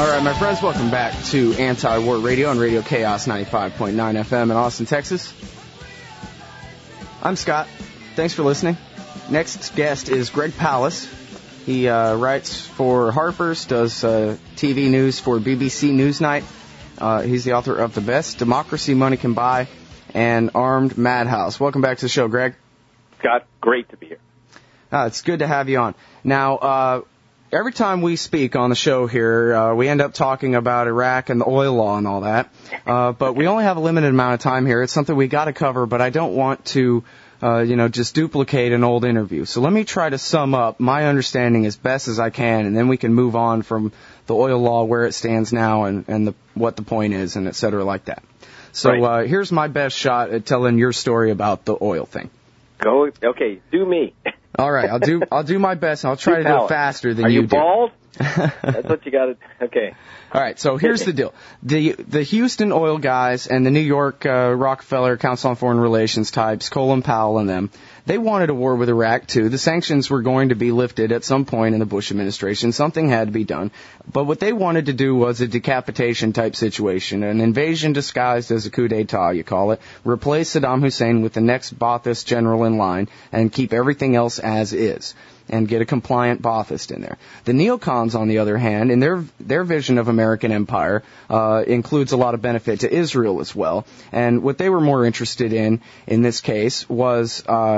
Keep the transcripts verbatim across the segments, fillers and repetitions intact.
All right, my friends, welcome back to Anti-War Radio on Radio Chaos ninety-five point nine F M in Austin, Texas. I'm Scott. Thanks for listening. Next guest is Greg Palast. He uh, writes for Harper's, does uh, T V news for B B C Newsnight. Uh, he's the author of The Best Democracy Money Can Buy and Armed Madhouse. Welcome back to the show, Greg. Scott, great to be here. Uh, it's good to have you on. Now, uh, every time we speak on the show here, uh, we end up talking about Iraq and the oil law and all that. Uh, but we only have a limited amount of time here. It's something we got to cover, but I don't want to, uh, you know, just duplicate an old interview. So let me try to sum up my understanding as best as I can, and then we can move on from the oil law, where it stands now, and, and the, what the point is, and et cetera like that. So right. uh, here's my best shot at telling your story about the oil thing. Go. Okay, do me. All right, I'll do I'll do my best. I'll try to do it faster than Are you, you do. bald? That's what you got to. Okay. All right, so here's the deal. The the Houston oil guys and the New York uh, Rockefeller Council on Foreign Relations types, Colin Powell and them, they wanted a war with Iraq, too. The sanctions were going to be lifted at some point in the Bush administration. Something had to be done. But what they wanted to do was a decapitation-type situation, an invasion disguised as a coup d'etat, you call it, replace Saddam Hussein with the next Ba'athist general in line and keep everything else as is, and get a compliant Ba'athist in there. The neocons, on the other hand, in their their vision of American empire, uh, includes a lot of benefit to Israel as well. And what they were more interested in, in this case, was uh,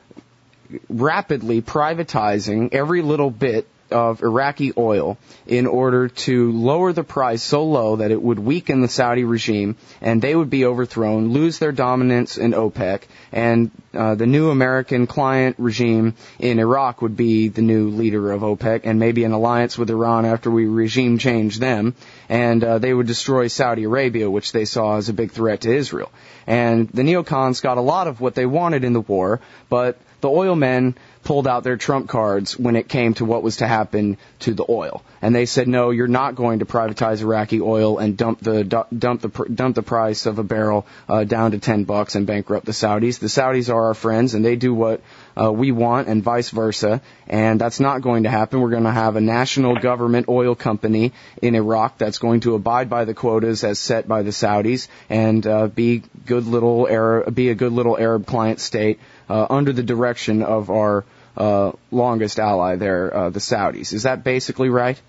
rapidly privatizing every little bit of Iraqi oil in order to lower the price so low that it would weaken the Saudi regime and they would be overthrown, lose their dominance in OPEC, and uh, the new American client regime in Iraq would be the new leader of OPEC and maybe an alliance with Iran after we regime change them, and uh, they would destroy Saudi Arabia, which they saw as a big threat to Israel. And the neocons got a lot of what they wanted in the war, but the oil men pulled out their trump cards when it came to what was to happen to the oil. And they said, no, you're not going to privatize Iraqi oil and dump the dump the dump the price of a barrel uh, down to ten bucks and bankrupt the Saudis. The Saudis are our friends, and they do what uh, we want, and vice versa. And that's not going to happen. We're going to have a national government oil company in Iraq that's going to abide by the quotas as set by the Saudis and uh, be good little Arab, be a good little Arab client state uh, under the direction of our Uh, longest ally there, uh, the Saudis. Is that basically right?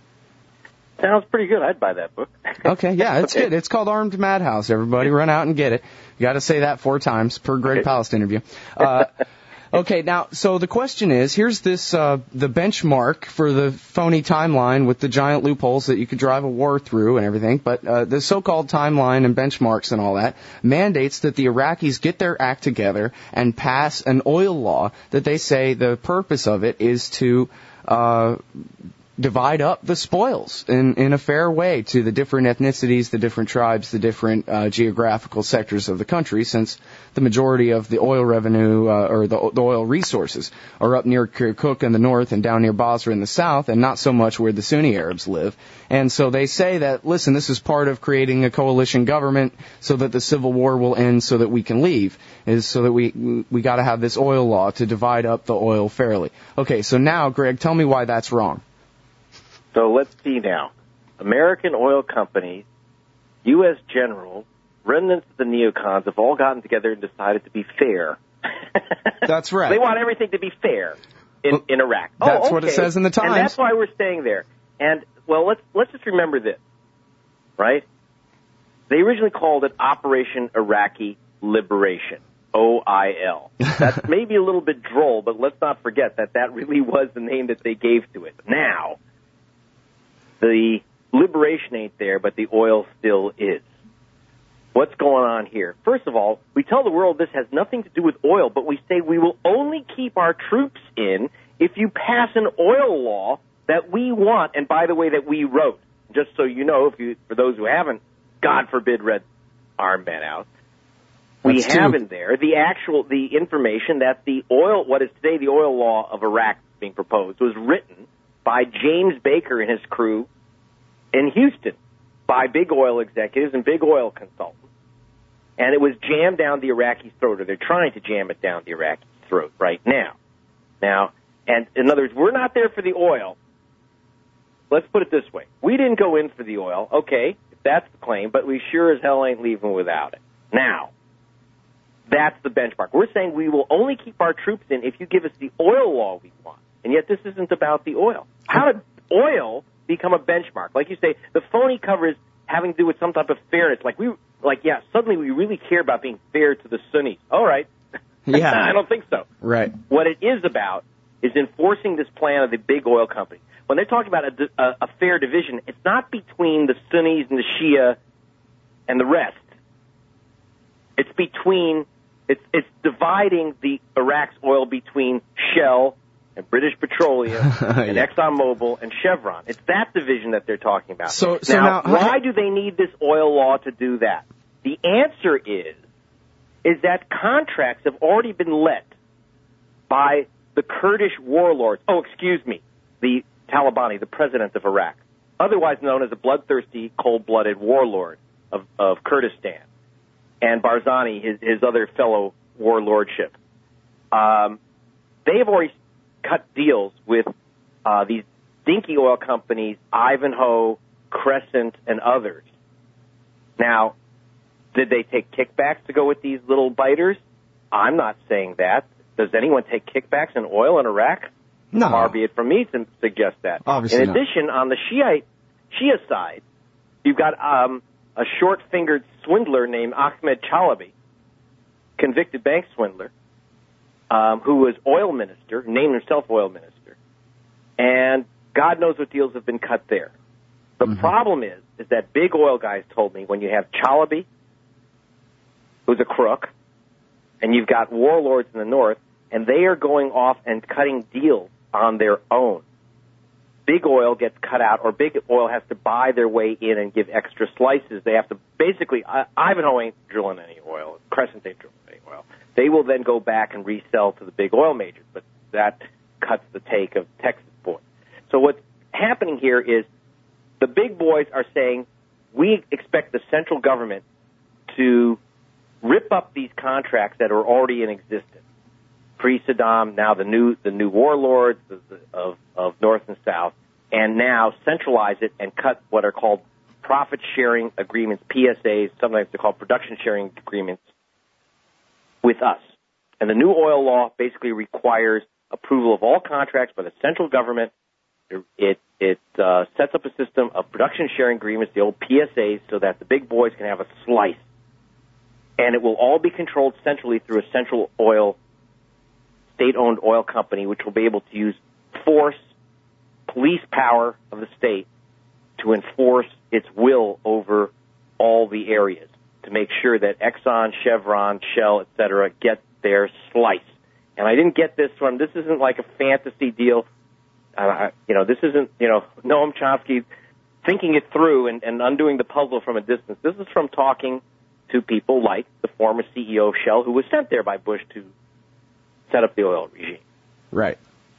Sounds pretty good. I'd buy that book. Okay, yeah, it's okay. Good. It's called Armed Madhouse. Everybody run out and get it. You got to say that four times per Greg okay. Palast interview. Uh, okay, now, so the question is, here's this, uh, the benchmark for the phony timeline with the giant loopholes that you could drive a war through and everything, but uh, the so-called timeline and benchmarks and all that mandates that the Iraqis get their act together and pass an oil law that they say the purpose of it is to uh divide up the spoils in, in a fair way to the different ethnicities, the different tribes, the different uh, geographical sectors of the country, since the majority of the oil revenue uh, or the, the oil resources are up near Kirkuk in the north and down near Basra in the south, and not so much where the Sunni Arabs live. And so they say that, listen, this is part of creating a coalition government so that the civil war will end so that we can leave, is so that we we got to have this oil law to divide up the oil fairly. Okay, so now, Greg, tell me why that's wrong. So let's see now. American oil companies, U S generals, remnants of the neocons have all gotten together and decided to be fair. That's right. They want everything to be fair in, well, in Iraq. That's oh, okay. what it says in the Times. And that's why we're staying there. And, well, let's let's just remember this, right? They originally called it Operation Iraqi Liberation, O I L. That's maybe a little bit droll, but let's not forget that that really was the name that they gave to it. Now, the liberation ain't there, but the oil still is. What's going on here? First of all, we tell the world this has nothing to do with oil, but we say we will only keep our troops in if you pass an oil law that we want, and by the way, that we wrote. Just so you know, if you, for those who haven't, God forbid, read Armed Madhouse, we That's have two. in there the actual, the information that the oil, what is today the oil law of Iraq being proposed, was written by James Baker and his crew in Houston, by big oil executives and big oil consultants. And it was jammed down the Iraqis' throat, or they're trying to jam it down the Iraqis' throat right now. Now, and in other words, we're not there for the oil. let's put it this way. We didn't go in for the oil. Okay, if that's the claim, but we sure as hell ain't leaving without it. Now, that's the benchmark. We're saying we will only keep our troops in if you give us the oil law we want. And yet this isn't about the oil. How did oil become a benchmark? Like you say, the phony cover is having to do with some type of fairness. Like, we, like yeah, suddenly we really care about being fair to the Sunnis. All right. Yeah. I don't think so. Right. What it is about is enforcing this plan of the big oil company. When they're talking about a, a, a fair division, it's not between the Sunnis and the Shia and the rest. It's between, it's, it's dividing the Iraq's oil between Shell and British Petroleum and yeah. ExxonMobil and Chevron. It's that division that they're talking about. So, so now, now why do they need this oil law to do that? The answer is, is that contracts have already been let by the Kurdish warlords. Oh, excuse me, the Talabani, the president of Iraq, otherwise known as a bloodthirsty, cold-blooded warlord of, of Kurdistan, and Barzani, his, his other fellow warlordship. Um, they have already cut deals with uh, these dinky oil companies, Ivanhoe, Crescent, and others. Now, did they take kickbacks to go with these little biters? I'm not saying that. Does anyone take kickbacks in oil in Iraq? No. Far be it from me to suggest that. Obviously in addition, not. on the Shiite, Shia side, you've got um, a short-fingered swindler named Ahmed Chalabi, convicted bank swindler, um, who was oil minister, named himself oil minister, and God knows what deals have been cut there. The mm-hmm. problem is, is that big oil guys told me when you have Chalabi, who's a crook, and you've got warlords in the north, and they are going off and cutting deals on their own. Big oil gets cut out, or big oil has to buy their way in and give extra slices. They have to basically, I, Ivanhoe ain't drilling any oil. Crescent ain't drilling any oil. They will then go back and resell to the big oil majors, but that cuts the take of Texas boys. So what's happening here is the big boys are saying, we expect the central government to rip up these contracts that are already in existence. Pre-Saddam, now the new the new warlords of, of North and South, and now centralize it and cut what are called profit-sharing agreements, P S As, sometimes they're called production-sharing agreements, with us. And the new oil law basically requires approval of all contracts by the central government. It it uh, sets up a system of production-sharing agreements, the old P S As, so that the big boys can have a slice. And it will all be controlled centrally through a central oil state-owned oil company, which will be able to use force, police power of the state to enforce its will over all the areas to make sure that Exxon, Chevron, Shell, et cetera, get their slice. And I didn't get this from, this isn't like a fantasy deal. Uh, you know, this isn't, you know, Noam Chomsky thinking it through and, and undoing the puzzle from a distance. This is from talking to people like the former C E O of Shell, who was sent there by Bush to set up the oil regime. Right.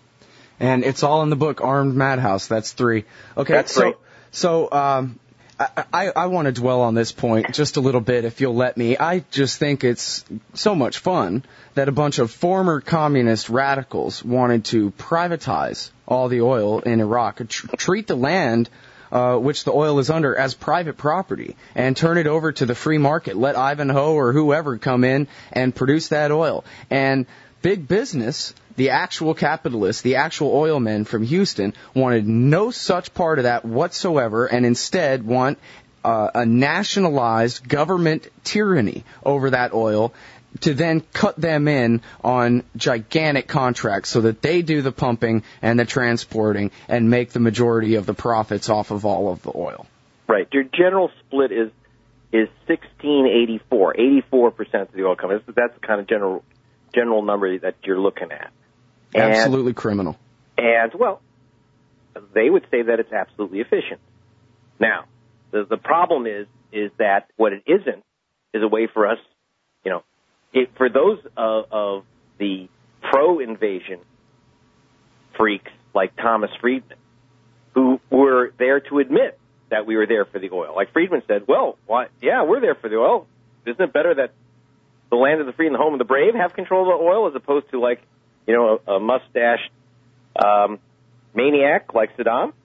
And it's all in the book, Armed Madhouse. That's three. Okay, That's so three. so um, I, I, I want to dwell on this point just a little bit, if you'll let me. I just think it's so much fun that a bunch of former communist radicals wanted to privatize all the oil in Iraq, tr- treat the land Uh, which the oil is under as private property, and turn it over to the free market. Let Ivanhoe or whoever come in and produce that oil. And big business, the actual capitalists, the actual oil men from Houston, wanted no such part of that whatsoever, and instead want uh, a nationalized government tyranny over that oil, to then cut them in on gigantic contracts so that they do the pumping and the transporting and make the majority of the profits off of all of the oil. Right. Your general split is is sixteen eighty-four, eighty-four percent of the oil companies. That's the kind of general general number that you're looking at. And, absolutely criminal. And, well, they would say that it's absolutely efficient. Now, the, the problem is is that what it isn't is a way for us, you know, It, for those of, of the pro-invasion freaks like Thomas Friedman, who were there to admit that we were there for the oil. Like Friedman said, well, why, yeah, we're there for the oil. Isn't it better that the land of the free and the home of the brave have control of the oil as opposed to, like, you know, a, a mustached um, maniac like Saddam?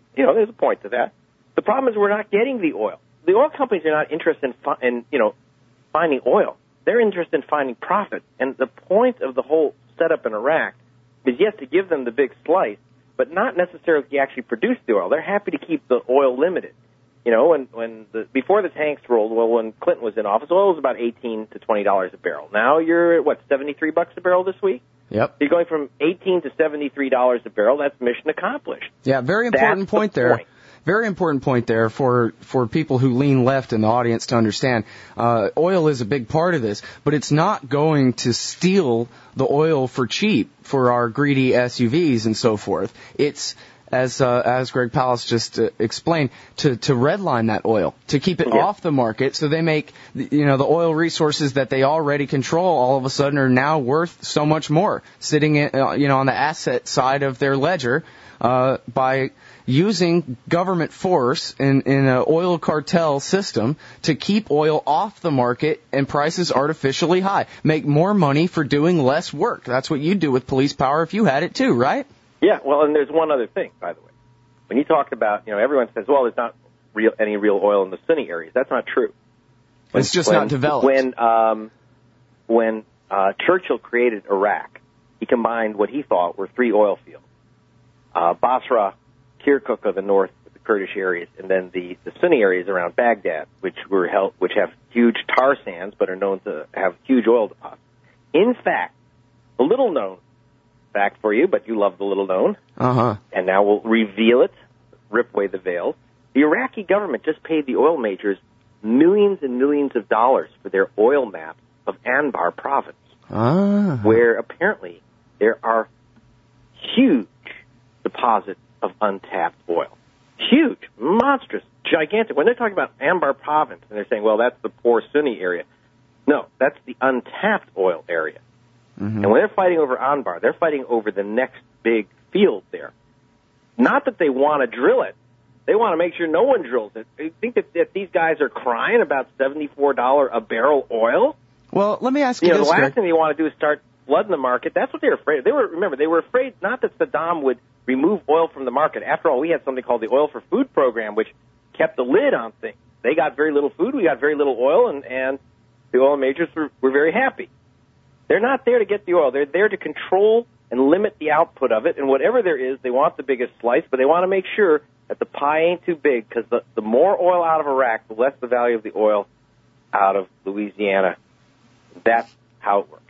you know, there's a point to that. The problem is we're not getting the oil. The oil companies are not interested in, fi- in you know, finding oil. They're interested in finding profit. And the point of the whole setup in Iraq is, yes, to give them the big slice, but not necessarily to actually produce the oil. They're happy to keep the oil limited. You know, when, when the, before the tanks rolled, well, when Clinton was in office, oil was about eighteen to twenty dollars a barrel. Now you're at, what, seventy-three bucks a barrel this week? Yep. You're going from eighteen to seventy-three dollars a barrel. That's mission accomplished. Yeah, very important That's point the there. Point. Very important point there for, for people who lean left in the audience to understand. Uh, oil is a big part of this, but it's not going to steal the oil for cheap for our greedy S U Vs and so forth. It's, as uh, as Greg Palast just uh, explained, to, to redline that oil, to keep it Yeah. off the market so they make, you know, the oil resources that they already control all of a sudden are now worth so much more, sitting in, uh, you know, on the asset side of their ledger uh, by using government force in, in an oil cartel system to keep oil off the market and prices artificially high. Make more money for doing less work. That's what you'd do with police power if you had it too, right? Yeah, well, and there's one other thing, by the way. When you talked about, you know, everyone says, well, there's not real, any real oil in the Sunni areas. That's not true. When, it's just when, not developed. When, um, when uh, Churchill created Iraq, he combined what he thought were three oil fields. Uh, Basra, Kirkuk of the north, the Kurdish areas, and then the, the Sunni areas around Baghdad, which were held, which have huge tar sands but are known to have huge oil deposits. In fact, a little known fact for you, but you love the little known, uh-huh. and now we'll reveal it, rip away the veil. The Iraqi government just paid the oil majors millions and millions of dollars for their oil map of Anbar province, uh-huh. where apparently there are huge deposits of untapped oil. Huge, monstrous, gigantic. When they're talking about Anbar province and they're saying, well, that's the poor Sunni area. No, that's the untapped oil area. Mm-hmm. And when they're fighting over Anbar, they're fighting over the next big field there. Not that they want to drill it. They want to make sure no one drills it. You think that, that these guys are crying about seventy-four dollars a barrel oil? Well, let me ask you, you know, this, the last Greg. thing they want to do is start flooding the market. That's what they were afraid of. They were, remember, they were afraid not that Saddam would remove oil from the market. After all, we had something called the Oil for Food program, which kept the lid on things. They got very little food, we got very little oil, and, and the oil majors were, were very happy. They're not there to get the oil. They're there to control and limit the output of it, and whatever there is, they want the biggest slice, but they want to make sure that the pie ain't too big, because the, the more oil out of Iraq, the less the value of the oil out of Louisiana. That's how it works.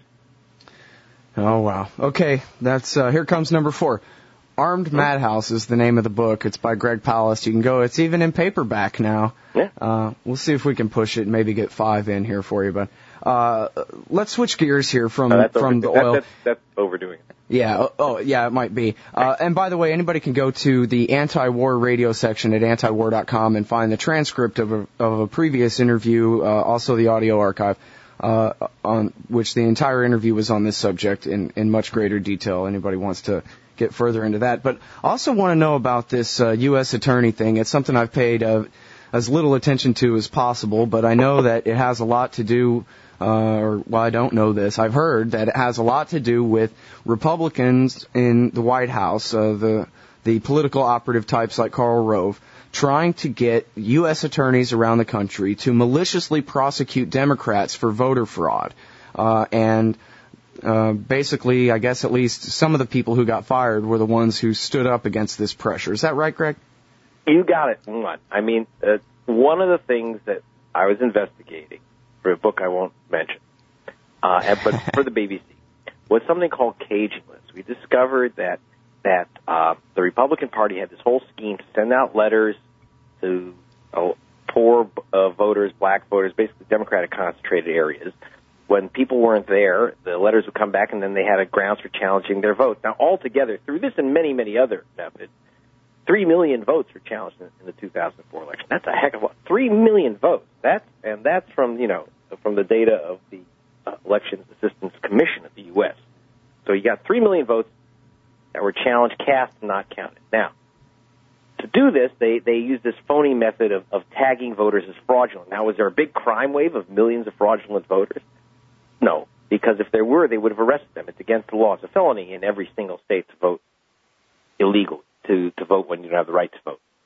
Oh, wow. Okay, that's uh, here comes number four. Armed Madhouse is the name of the book. It's by Greg Palast. You can go. It's even in paperback now. Yeah. Uh, we'll see if we can push it and maybe get five in here for you. But uh, let's switch gears here from No, that's from over, the that, oil. That's, that's overdoing it. Yeah. Oh, oh, yeah, it might be. Uh, and by the way, anybody can go to the anti-war radio section at anti war dot com and find the transcript of a, of a previous interview, uh, also the audio archive, uh, on which the entire interview was on this subject in, in much greater detail. Anybody wants to get further into that. But I also want to know about this uh, U S attorney thing. It's something I've paid uh, as little attention to as possible, but I know that it has a lot to do Uh, or, well, I don't know this. I've heard that it has a lot to do with Republicans in the White House, uh, the the political operative types like Karl Rove, trying to get U S attorneys around the country to maliciously prosecute Democrats for voter fraud. Uh, and uh, basically, I guess at least some of the people who got fired were the ones who stood up against this pressure. Is that right, Greg? You got it. One. I mean, uh, one of the things that I was investigating for a book I won't mention, uh, and, but for the B B C, was something called caging lists. We discovered that that uh, the Republican Party had this whole scheme to send out letters to uh, poor uh, voters, black voters, basically Democratic concentrated areas. When people weren't there, the letters would come back, and then they had a grounds for challenging their vote. Now, altogether, through this and many, many other methods, Three million votes were challenged in, in the two thousand four election. That's a heck of a lot. Three million votes. That's and that's from you know from the data of the uh, Elections Assistance Commission of the U S. So you got three million votes that were challenged, cast, and not counted. Now, to do this, they they used this phony method of, of tagging voters as fraudulent. Now, was there a big crime wave of millions of fraudulent voters? No, because if there were, they would have arrested them. It's against the law. It's a felony in every single state to vote illegally. To, to vote when you don't have the right to vote.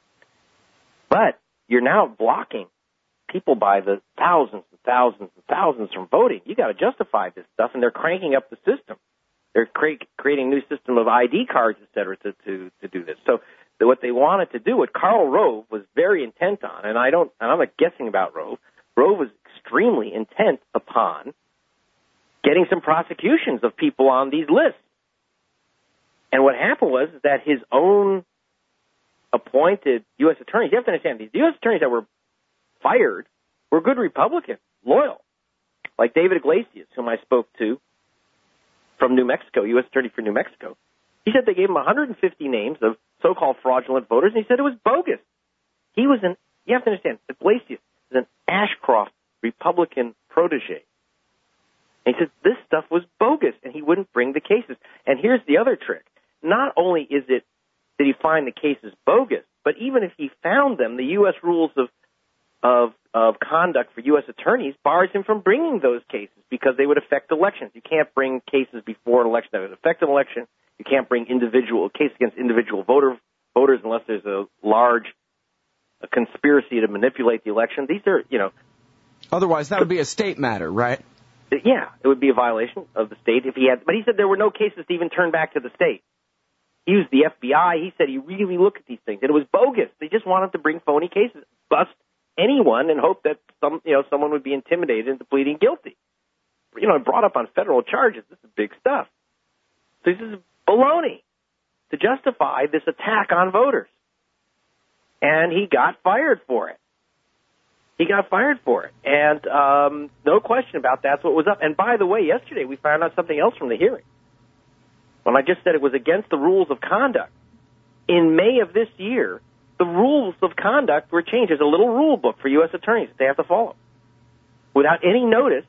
But you're now blocking people by the thousands and thousands and thousands from voting. You got to justify this stuff, and they're cranking up the system. They're cre- creating a new system of I D cards, et cetera, to, to, to do this. So what they wanted to do, what Karl Rove was very intent on, and I don't, and I'm not guessing about Rove. Rove was extremely intent upon getting some prosecutions of people on these lists. And what happened was that his own appointed U S attorneys, you have to understand, these U S attorneys that were fired were good Republicans, loyal, like David Iglesias, whom I spoke to from New Mexico, U S attorney for New Mexico. He said they gave him one hundred fifty names of so-called fraudulent voters, and he said it was bogus. He was an, you have to understand, Iglesias is an Ashcroft Republican protege. And he said this stuff was bogus, and he wouldn't bring the cases. And here's the other trick. Not only is it did he find the cases bogus, but even if he found them, the U S rules of of of conduct for U S attorneys bars him from bringing those cases because they would affect elections. You can't bring cases before an election that would affect an election. You can't bring individual case against individual voter voters unless there's a large a conspiracy to manipulate the election. These are, you know. Otherwise, that would be a state matter, right? Yeah, it would be a violation of the state if he had. But he said there were no cases to even turn back to the state. He used the F B I. He said he really looked at these things, and it was bogus. They just wanted to bring phony cases, bust anyone, and hope that some, you know, someone would be intimidated into pleading guilty. You know, brought up on federal charges. This is big stuff. So this is baloney to justify this attack on voters, and he got fired for it. He got fired for it, and um, no question about that's what was up. And by the way, yesterday we found out something else from the hearing. When I just said it was against the rules of conduct, in May of this year, the rules of conduct were changed. There's a little rule book for U S attorneys that they have to follow. Without any notice,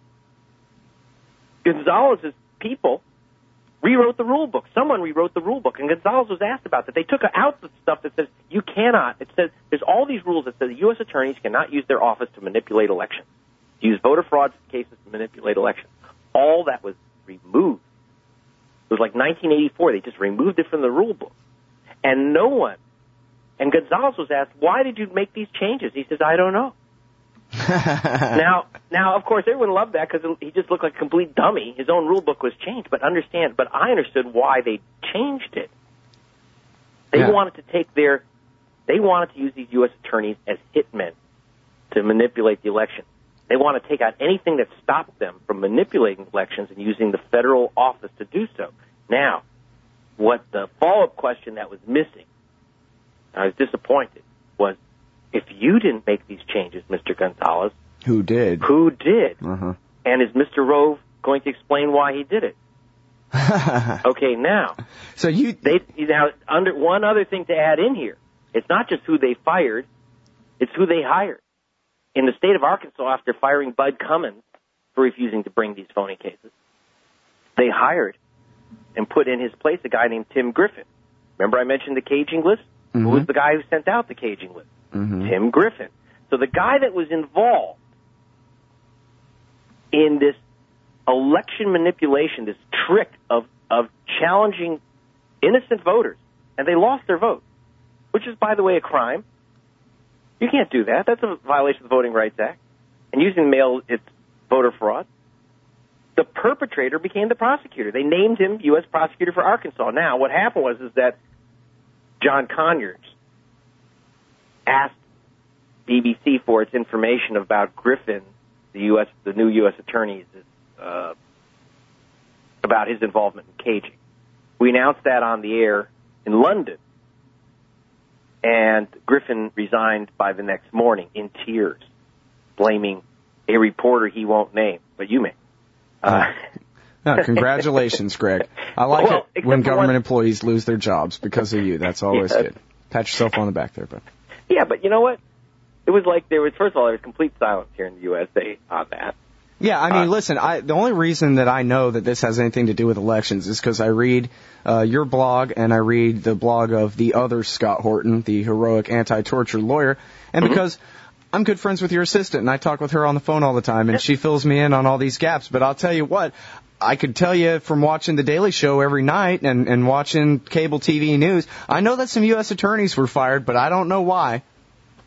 Gonzalez's people rewrote the rule book. Someone rewrote the rule book, and Gonzalez was asked about that. They took out the stuff that says you cannot. It says there's all these rules that say the U S attorneys cannot use their office to manipulate elections, use voter fraud cases to manipulate elections. All that was removed. It was like nineteen eighty-four. They just removed it from the rule book. And no one, and Gonzalez was asked, why did you make these changes? He says, I don't know. now, now, of course, everyone loved that because he just looked like a complete dummy. His own rule book was changed. But understand, but I understood why they changed it. They yeah. wanted to take their, they wanted to use these U S attorneys as hitmen to manipulate the election. They want to take out anything that stopped them from manipulating elections and using the federal office to do so. Now, what the follow-up question that was missing, I was disappointed, was if you didn't make these changes, Mister Gonzalez, who did? Who did? Uh-huh. And is Mister Rove going to explain why he did it? Okay, now, so you they now under one other thing to add in here. It's not just who they fired; it's who they hired. In the state of Arkansas, after firing Bud Cummins for refusing to bring these phony cases, they hired and put in his place a guy named Tim Griffin. Remember I mentioned the caging list? Mm-hmm. Who was the guy who sent out the caging list? Mm-hmm. Tim Griffin. So the guy that was involved in this election manipulation, this trick of, of challenging innocent voters, and they lost their vote, which is, by the way, a crime. You can't do that. That's a violation of the Voting Rights Act. And using mail, it's voter fraud. The perpetrator became the prosecutor. They named him U S prosecutor for Arkansas. Now, what happened was is that John Conyers asked B B C for its information about Griffin, the U S, the new U S attorney, uh, about his involvement in caging. We announced that on the air in London. And Griffin resigned by the next morning in tears, blaming a reporter he won't name, but you may. Uh, no, congratulations, Greg. I like well, it when government one, employees lose their jobs because of you. That's always yeah. good. Pat yourself on the back there, bud. Yeah, but you know what? It was like there was, first of all, there was complete silence here in the U S A on that. Yeah, I mean, uh, listen, I, the only reason that I know that this has anything to do with elections is because I read uh, your blog and I read the blog of the other Scott Horton, the heroic anti-torture lawyer, and mm-hmm. because I'm good friends with your assistant, and I talk with her on the phone all the time, and she fills me in on all these gaps. But I'll tell you what, I could tell you from watching The Daily Show every night and, and watching cable T V news, I know that some U S attorneys were fired, but I don't know why.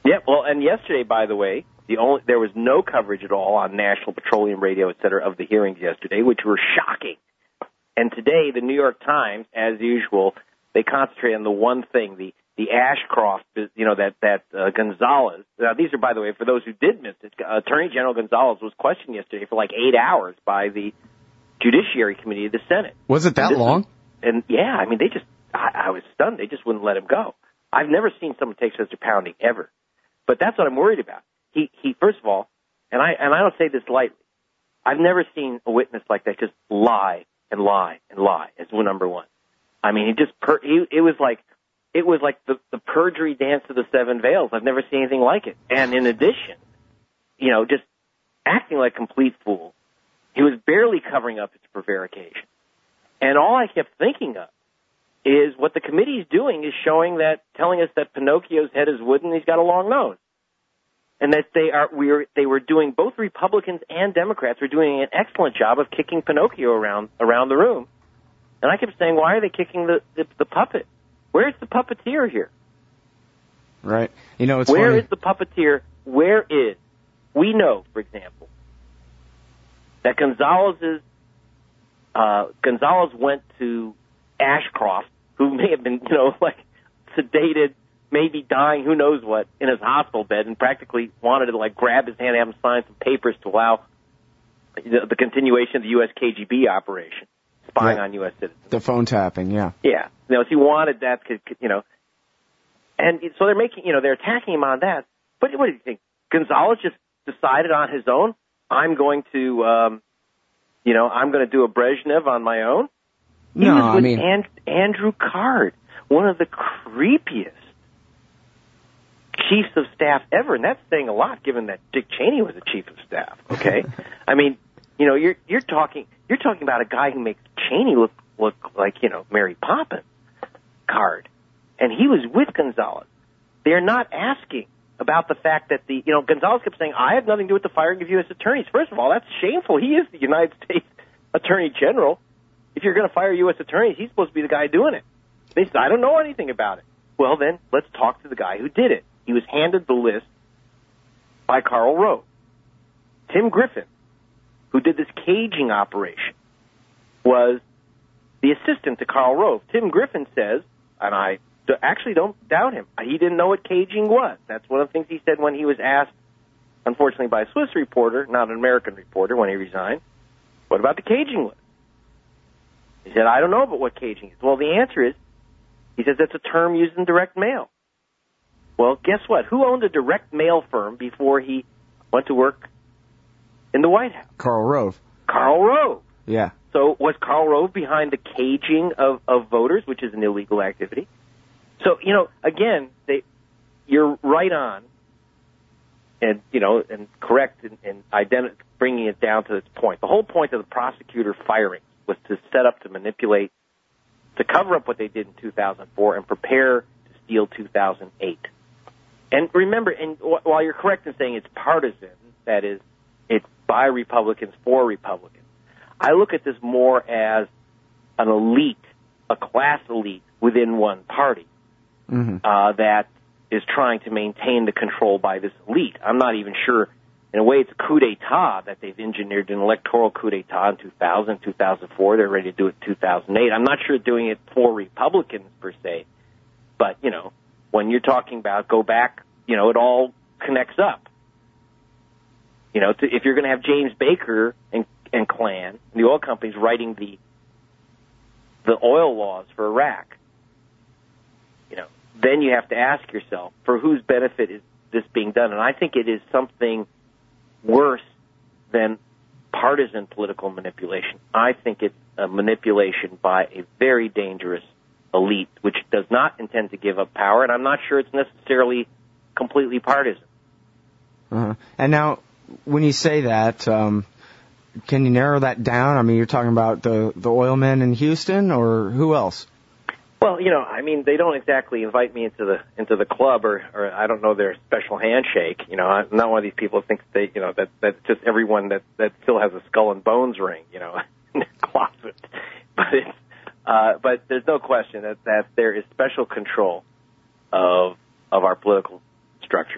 Yeah, well, and yesterday, by the way, the only there was no coverage at all on National Petroleum Radio, et cetera, of the hearings yesterday, which were shocking. And today, the New York Times, as usual, they concentrate on the one thing, the the Ashcroft, you know, that that uh, Gonzalez. Now, these are, by the way, for those who did miss it, Attorney General Gonzalez was questioned yesterday for like eight hours by the Judiciary Committee of the Senate. Was it that and long? Was, and yeah, I mean, they just, I, I was stunned. They just wouldn't let him go. I've never seen someone take such a pounding ever. But that's what I'm worried about. He, he, first of all, and I, and I don't say this lightly, I've never seen a witness like that just lie and lie and lie as number one. I mean, he just, per, he, it was like, it was like the, the perjury dance of the seven veils. I've never seen anything like it. And in addition, you know, just acting like a complete fool. He was barely covering up his prevarication. And all I kept thinking of is what the committee is doing is showing that, telling us that Pinocchio's head is wooden and he's got a long nose. And that they are, we were, they were doing, both Republicans and Democrats were doing an excellent job of kicking Pinocchio around, around the room. And I kept saying, why are they kicking the, the, the puppet? Where's the puppeteer here? Right. You know, it's Where funny. is the puppeteer? Where is, we know, for example, that Gonzalez's, uh, Gonzalez went to Ashcroft, who may have been, you know, like sedated, maybe dying, who knows what, in his hospital bed, and practically wanted to like grab his hand and have him sign some papers to allow the, the continuation of the U S K G B operation, spying yeah. on U S citizens. The phone tapping, yeah. Yeah. You know, if he wanted that, you know, and so they're making, you know, they're attacking him on that. But what do you think? Gonzalez just decided on his own, I'm going to, um, you know, I'm going to do a Brezhnev on my own? He no, was with I mean, and- Andrew Card, one of the creepiest chiefs of staff ever, and that's saying a lot given that Dick Cheney was a chief of staff, okay? I mean, you know, you're you're talking you're talking about a guy who makes Cheney look look like, you know, Mary Poppins. Card. And he was with Gonzalez. They're not asking about the fact that the, you know, Gonzalez kept saying, I have nothing to do with the firing of U S attorneys. First of all, that's shameful. He is the United States Attorney General. If you're going to fire U S attorneys, he's supposed to be the guy doing it. They said, I don't know anything about it. Well, then, let's talk to the guy who did it. He was handed the list by Karl Rove. Tim Griffin, who did this caging operation, was the assistant to Karl Rove. Tim Griffin says, and I actually don't doubt him, he didn't know what caging was. That's one of the things he said when he was asked, unfortunately by a Swiss reporter, not an American reporter, when he resigned, what about the caging list? He said, I don't know about what caging is. Well, the answer is, he says that's a term used in direct mail. Well, guess what? Who owned a direct mail firm before he went to work in the White House? Karl Rove. Karl Rove. Yeah. So was Karl Rove behind the caging of, of voters, which is an illegal activity? So, you know, again, they, you're right on, and, you know, and correct in, in identi- bringing it down to its point. The whole point of the prosecutor firing was to set up, to manipulate, to cover up what they did in two thousand four and prepare to steal two thousand eight. And remember, and while you're correct in saying it's partisan, that is, it's by Republicans for Republicans, I look at this more as an elite, a class elite within one party mm-hmm. uh, that is trying to maintain the control by this elite. I'm not even sure. In a way, it's a coup d'etat that they've engineered an electoral coup d'etat in two thousand, two thousand four. They're ready to do it in two thousand eight. I'm not sure doing it for Republicans per se, but, you know, when you're talking about go back, you know, it all connects up. You know, to, if you're going to have James Baker and and Klan, and the oil companies writing the the oil laws for Iraq, you know, then you have to ask yourself, for whose benefit is this being done? And I think it is something worse than partisan political manipulation. I think it's a manipulation by a very dangerous elite, which does not intend to give up power, and I'm not sure it's necessarily completely partisan. Uh-huh. And now, when you say that, um, can you narrow that down? I mean, you're talking about the, the oil men in Houston, or who else? Well, you know, I mean, they don't exactly invite me into the into the club, or, or I don't know their special handshake. You know, I'm not one of these people who thinks they, you know, that that just everyone that that still has a skull and bones ring, you know, in their closet. But it's, uh, but there's no question that that there is special control of of our political structure,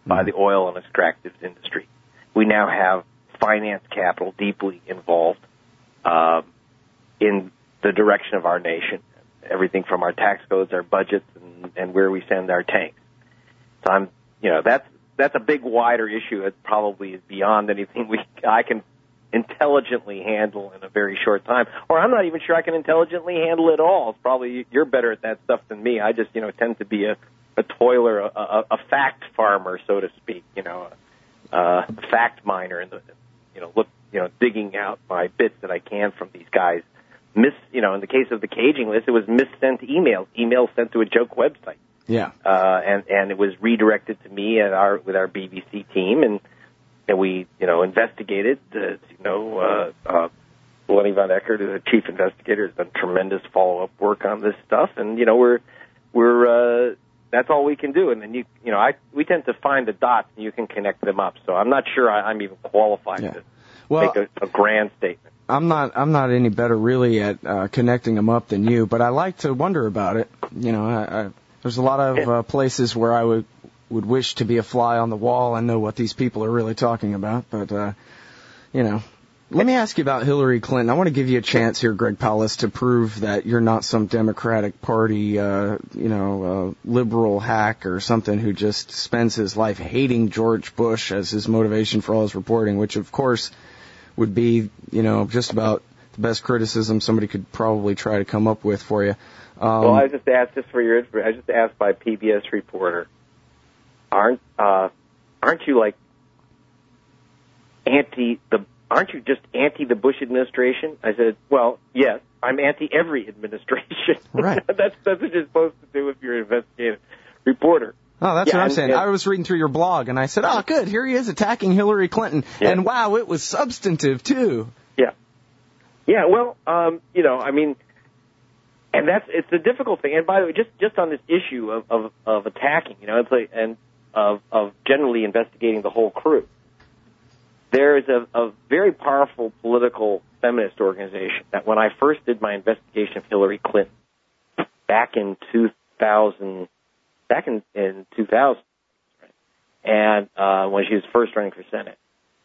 by the oil and extractives industry. We now have finance capital deeply involved um, in the direction of our nation, everything from our tax codes, our budgets, and, and where we send our tanks. So I'm, you know, that's that's a big, wider issue that probably is beyond anything we I can intelligently handle in a very short time. Or I'm not even sure I can intelligently handle it all. It's probably you're better at that stuff than me. I just, you know, tend to be a, a toiler, a, a, a fact farmer, so to speak. You know, a, a fact miner, and you know, look, you know, digging out my bits that I can from these guys. Miss, you know, in the case of the caging list, it was missent emails, emails sent to a joke website. Yeah. Uh, and, and it was redirected to me at our, with our B B C team, and, and we, you know, investigated, uh, you know, uh, uh, Lenny Von Eckert, the chief investigator, has done tremendous follow-up work on this stuff, and, you know, we're, we're, uh, that's all we can do. And then you, you know, I, we tend to find the dots and you can connect them up. So I'm not sure I, I'm even qualified yeah. to well, make a, a grand statement. I'm not. I'm not any better really at uh, connecting them up than you, but I like to wonder about it. You know, I, I, there's a lot of uh, places where I would would wish to be a fly on the wall and know what these people are really talking about. But uh, you know, let me ask you about Hillary Clinton. I want to give you a chance here, Greg Palast, to prove that you're not some Democratic Party, uh, you know, uh, liberal hack or something who just spends his life hating George Bush as his motivation for all his reporting, which of course would be, you know, just about the best criticism somebody could probably try to come up with for you. Um, well, I just asked, just for your information, I just asked by a P B S reporter, aren't uh, aren't you like anti the? Aren't you just anti the Bush administration? I said, well, yes, I'm anti every administration. Right. that's that's what you're supposed to do if you're an investigative reporter. Oh, that's yeah, what I'm and, saying. And, I was reading through your blog, and I said, oh, good, here he is attacking Hillary Clinton. Yeah. And, wow, it was substantive, too. Yeah. Yeah, well, um, you know, I mean, and that's, it's a difficult thing. And by the way, just, just on this issue of, of, of attacking, you know, it's like, and of, of generally investigating the whole crew, there is a, a very powerful political feminist organization that when I first did my investigation of Hillary Clinton back in two thousand, back in, in two thousand, right? and uh, when she was first running for Senate,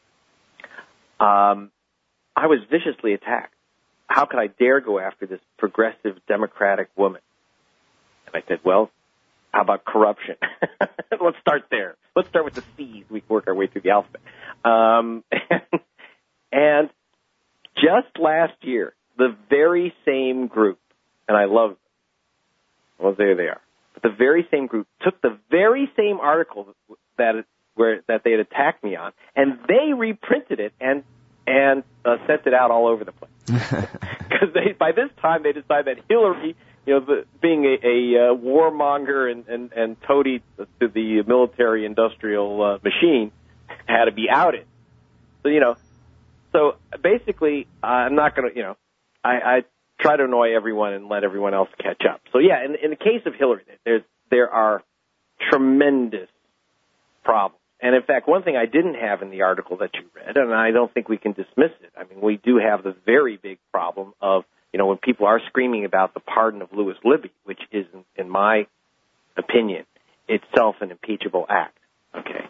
um, I was viciously attacked. How could I dare go after this progressive Democratic woman? And I said, well, how about corruption? Let's start there. Let's start with the C's. We can work our way through the alphabet. Um, and, and just last year, the very same group, and I love them. Well, there they are. But the very same group took the very same article that it, where that they had attacked me on, and they reprinted it and and uh, sent it out all over the place. Because they by this time they decided that Hillary, you know, the, being a, a uh, warmonger and, and, and toady to the military-industrial uh, machine, had to be outed. So, you know, so basically, uh, I'm not going to, you know, I, I try to annoy everyone and let everyone else catch up. So, yeah, in, in the case of Hillary, there's, there are tremendous problems. And, in fact, one thing I didn't have in the article that you read, and I don't think we can dismiss it, I mean, we do have the very big problem of, you know, when people are screaming about the pardon of Louis Libby, which is, in my opinion, itself an impeachable act, okay?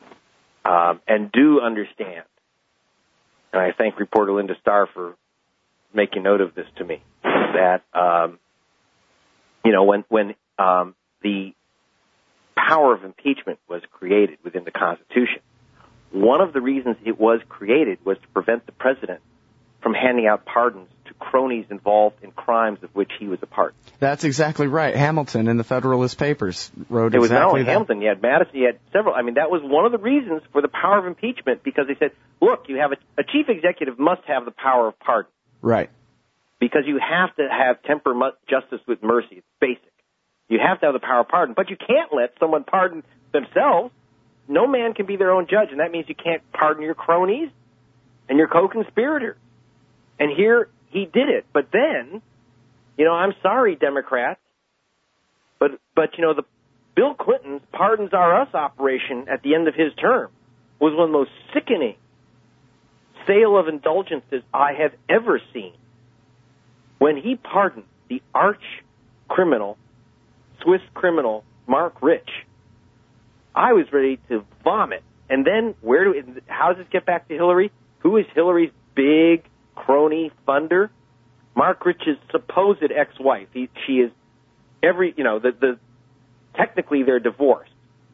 Um, and do understand, and I thank reporter Linda Starr for making note of this to me, that, um, you know, when, when um, the power of impeachment was created within the Constitution, one of the reasons it was created was to prevent the president from handing out pardons to cronies involved in crimes of which he was a part. That's exactly right. Hamilton in the Federalist Papers wrote it was exactly not only that. Hamilton, you had Madison, you had several. I mean, that was one of the reasons for the power of impeachment, because they said, look, you have a, a chief executive must have the power of pardon. Right. Because you have to have temper mu- justice with mercy. It's basic. You have to have the power of pardon, but you can't let someone pardon themselves. No man can be their own judge, and that means you can't pardon your cronies and your co-conspirators. And here he did it. But then, you know, I'm sorry, Democrats, but, but you know, the Bill Clinton's Pardons Are Us operation at the end of his term was one of the most sickening sale of indulgences I have ever seen. When he pardoned the arch criminal, Swiss criminal, Mark Rich, I was ready to vomit. And then where do how does this get back to Hillary? Who is Hillary's big crony funder? Mark Rich's supposed ex-wife. He, she is every, you know, the, the technically they're divorced.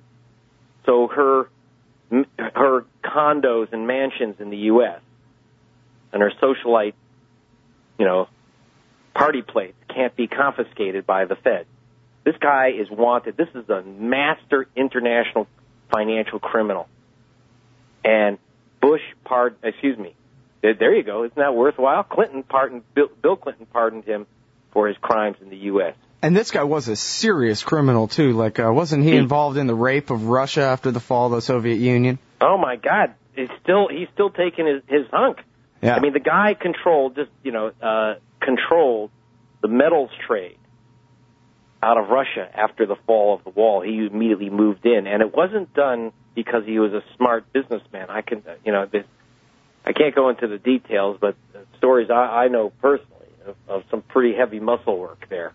So her her condos and mansions in the U S and her socialite, you know, party plates can't be confiscated by the Fed. This guy is wanted. This is a master international financial criminal. And Bush pardoned, excuse me, there you go. Isn't that worthwhile? Clinton pardoned, Bill, Bill Clinton pardoned him for his crimes in the U S. And this guy was a serious criminal, too. Like, uh, wasn't he, he involved in the rape of Russia after the fall of the Soviet Union? Oh, my God. He's still, he's still taking his, his hunk. Yeah. I mean, the guy controlled, just, you know, uh, controlled the metals trade out of Russia after the fall of the wall. He immediately moved in. And it wasn't done because he was a smart businessman. I can, you know, this, I can't go into the details, but the stories I, I know personally of, of some pretty heavy muscle work there.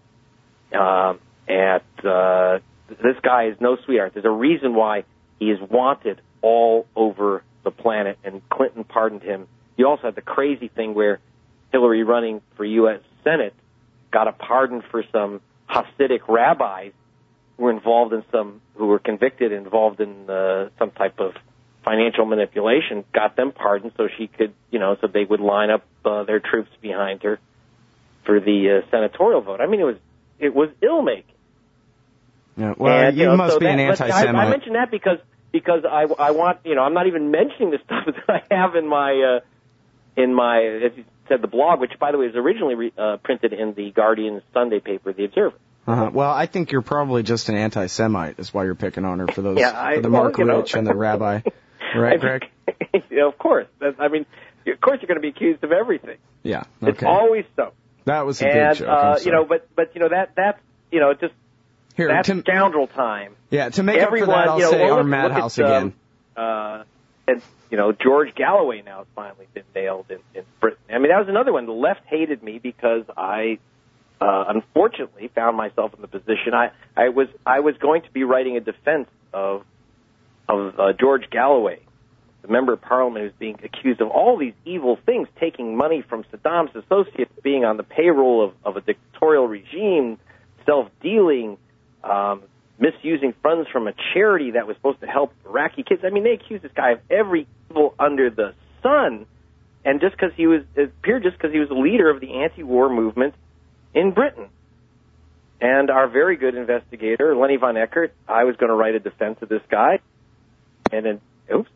Um, and uh, this guy is no sweetheart. There's a reason why he is wanted all over the planet, and Clinton pardoned him. You also had the crazy thing where Hillary, running for U S Senate, got a pardon for some Hasidic rabbis who were involved in some, who were convicted, involved in uh, some type of financial manipulation, got them pardoned so she could, you know, so they would line up uh, their troops behind her for the uh, senatorial vote. I mean, it was it was ill-making. Yeah, well, and, you, you know, must so be that, an anti-Semite. I, I mention that because because I, I want, you know, I'm not even mentioning the stuff that I have in my uh, in my, as you said, the blog, which by the way was originally re, uh, printed in the Guardian Sunday paper, The Observer. Uh-huh. Well, I think you're probably just an anti-Semite. Is why you're picking on her for those, yeah, I, for the well, Mark you know. Rich and the rabbi, right, Greg? Yeah, of course. That's, I mean, of course you're going to be accused of everything. Yeah, okay. It's always so. That was a and, big joke. uh, you know, but but you know that that's you know just Here, that's to, scoundrel time. Yeah, to make Everyone, up for that, I'll you know, say well, our look, madhouse look at, again. Um, uh, and you know, George Galloway now has finally been nailed in, in Britain. I mean, that was another one. The left hated me because I, uh, unfortunately, found myself in the position I I was I was going to be writing a defense of of uh, George Galloway, the member of Parliament who's being accused of all these evil things, taking money from Saddam's associates, being on the payroll of, of a dictatorial regime, self-dealing, um, misusing funds from a charity that was supposed to help Iraqi kids. I mean, they accused this guy of every evil under the sun, and just because he was, it appeared just because he was a leader of the anti-war movement in Britain. And our very good investigator, Lenny Von Eckert, I was going to write a defense of this guy, and then, oops.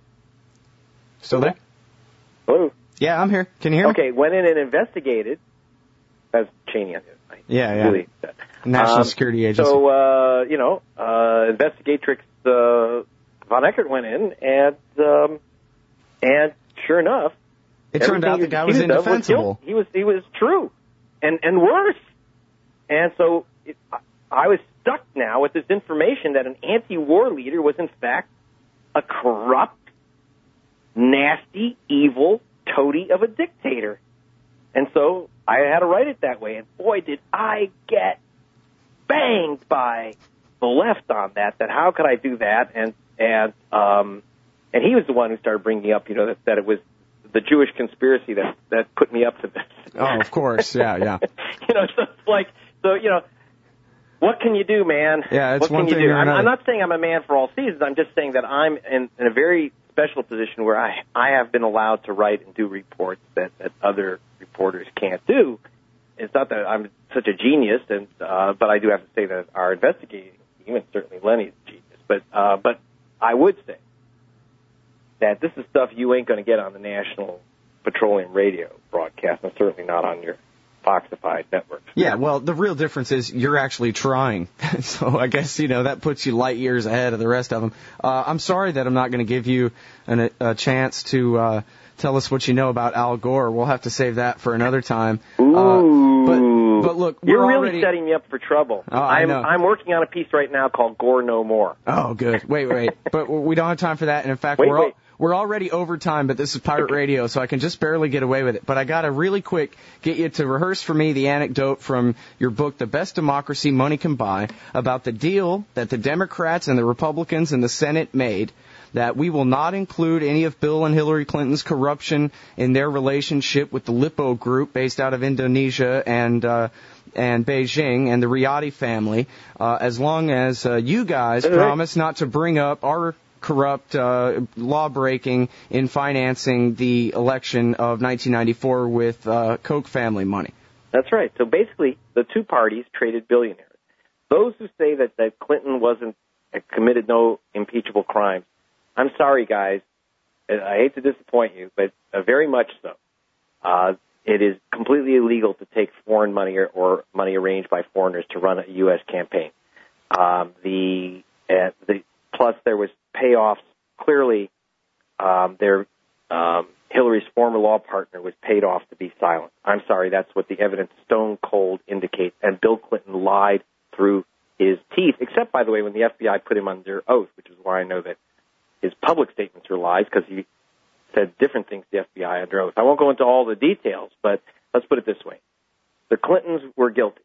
Still there? Hello? Yeah, I'm here. Can you hear me? Okay, went in and investigated. That's Cheney on the other side. Yeah, yeah. Really, National um, Security Agency. So, uh, you know, uh, investigatrix uh, Von Eckert went in, and um, and sure enough, it turned out the guy was indefensible. Was he was he was true, and and worse. And so it, I was stuck now with this information that an anti-war leader was in fact a corrupt, nasty, evil toady of a dictator. And so I had to write it that way. And boy, did I get banged by the left on that, that how could I do that? And, and, um, and he was the one who started bringing up, you know, that, that it was the Jewish conspiracy that, that put me up to this. Oh, of course. Yeah, yeah. You know, so it's like, so, you know, what can you do, man? Yeah, it's what one can thing you do? or I'm, another. I'm not saying I'm a man for all seasons. I'm just saying that I'm in, in a very special position where I I have been allowed to write and do reports that, that other reporters can't do. It's not that I'm such a genius, and uh, but I do have to say that our investigating team, and certainly Lenny's a genius, but uh, but I would say that this is stuff you ain't going to get on the National Petroleum Radio broadcast, and certainly not on your Foxified network. Yeah, well, the real difference is you're actually trying. So I guess, you know, that puts you light years ahead of the rest of them. Uh, I'm sorry that I'm not going to give you an, a chance to uh, tell us what you know about Al Gore. We'll have to save that for another time. Ooh. Uh, but, but look, we're You're really already... setting me up for trouble. Oh, I I'm, know. I'm working on a piece right now called Gore No More. Oh, good. Wait, wait. But we don't have time for that. And in fact, wait, we're all... wait. we're already over time, but this is Pirate Radio, so I can just barely get away with it. But I got to really quick get you to rehearse for me the anecdote from your book, The Best Democracy Money Can Buy, about the deal that the Democrats and the Republicans in the Senate made, that we will not include any of Bill and Hillary Clinton's corruption in their relationship with the Lipo Group based out of Indonesia and uh, and Beijing and the Riyadi family, uh, as long as uh, you guys right. promise not to bring up our corrupt uh, law-breaking in financing the election of nineteen ninety-four with uh, Koch family money. That's right. So basically, the two parties traded billionaires. Those who say that, that Clinton wasn't uh, committed no impeachable crimes, I'm sorry, guys. I hate to disappoint you, but uh, very much so. Uh, it is completely illegal to take foreign money or, or money arranged by foreigners to run a U S campaign. Um, the, uh, the plus there was payoffs. Clearly, um, their um, Hillary's former law partner was paid off to be silent. I'm sorry, that's what the evidence stone cold indicates. And Bill Clinton lied through his teeth, except, by the way, when the F B I put him under oath, which is why I know that his public statements are lies, because he said different things to the F B I under oath. I won't go into all the details, but let's put it this way. The Clintons were guilty,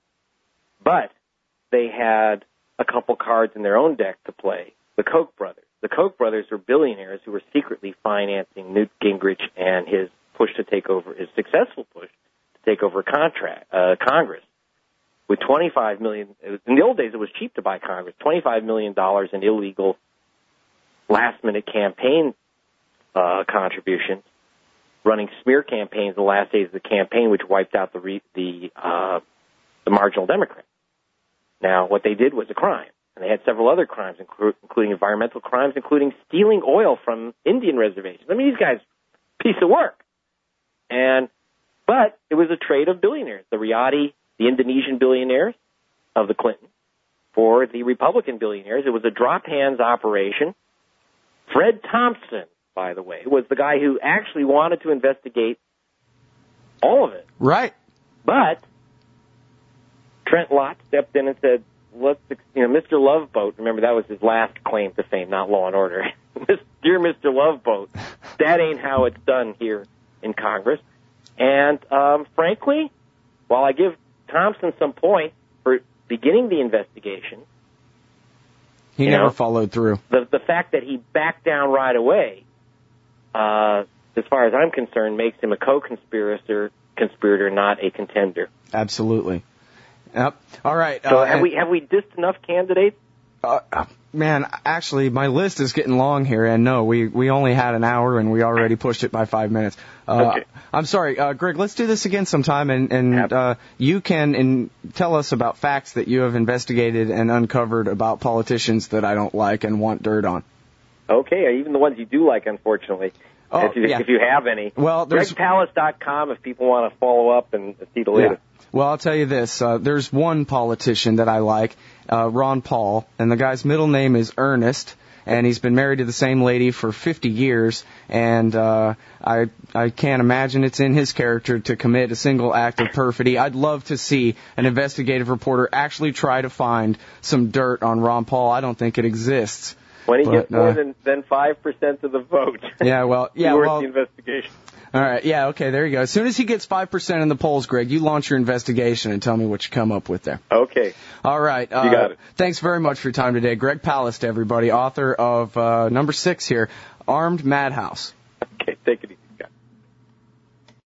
but they had a couple cards in their own deck to play. The Koch brothers. The Koch brothers were billionaires who were secretly financing Newt Gingrich and his push to take over, his successful push to take over contract, uh, Congress with twenty-five million dollars. In the old days, it was cheap to buy Congress. twenty-five million dollars in illegal last-minute campaign uh, contributions, running smear campaigns in the last days of the campaign, which wiped out the re- the uh, the marginal Democrats. Now, what they did was a crime, and they had several other crimes, inclu- including environmental crimes, including stealing oil from Indian reservations. I mean, these guys, piece of work. And but it was a trade of billionaires, the Riyadi, the Indonesian billionaires of the Clintons, for the Republican billionaires. It was a drop-hands operation. Fred Thompson, by the way, was the guy who actually wanted to investigate all of it. Right. But Trent Lott stepped in and said, let's, you know, Mister Loveboat, remember that was his last claim to fame, not Law and Order. Dear Mister Loveboat, that ain't how it's done here in Congress. And um, frankly, while I give Thompson some points for beginning the investigation, he you never know, followed through. The the fact that he backed down right away, uh, as far as I'm concerned, makes him a co-conspirator, conspirator, not a contender. Absolutely. Yep. All right. So uh, have we have we dissed enough candidates? Uh, man, actually, my list is getting long here, and no, we, we only had an hour, and we already pushed it by five minutes. Uh, okay. I'm sorry, uh, Greg, let's do this again sometime, and, and uh, you can in, tell us about facts that you have investigated and uncovered about politicians that I don't like and want dirt on. Okay, even the ones you do like, unfortunately, oh, if, you, yeah. if you have any. Well, there's Greg Palast dot com if people want to follow up and see the latest. Yeah. Well, I'll tell you this. Uh, there's one politician that I like, uh, Ron Paul, and the guy's middle name is Ernest, and he's been married to the same lady for fifty years, and uh, I I can't imagine it's in his character to commit a single act of perfidy. I'd love to see an investigative reporter actually try to find some dirt on Ron Paul. I don't think it exists. When he but, gets more uh, than, than five percent of the vote, yeah, well, yeah, worth well, the investigation. All right, yeah, okay, there you go. As soon as he gets five percent in the polls, Greg, you launch your investigation and tell me what you come up with there. Okay. All right. Uh, you got it. Thanks very much for your time today. Greg Palast, everybody, author of uh, number six here, Armed Madhouse. Okay, take it easy.